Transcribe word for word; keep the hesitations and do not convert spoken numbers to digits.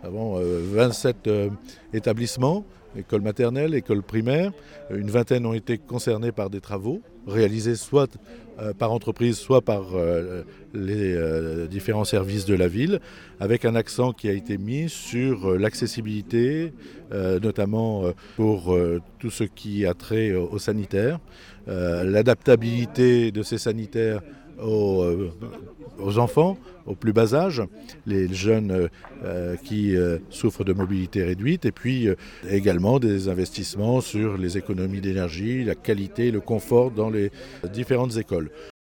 avons euh, vingt-sept euh, établissements, écoles maternelles, écoles primaires. Une vingtaine ont été concernés par des travaux réalisés soit euh, par entreprise, soit par euh, les euh, différents services de la ville, avec un accent qui a été mis sur euh, l'accessibilité, euh, notamment euh, pour euh, tout ce qui a trait au, au sanitaire, euh, l'adaptabilité de ces sanitaires aux, euh, aux enfants, au plus bas âge, les jeunes euh, qui euh, souffrent de mobilité réduite, et puis euh, également des investissements sur les économies d'énergie, la qualité, le confort dans les différentes écoles.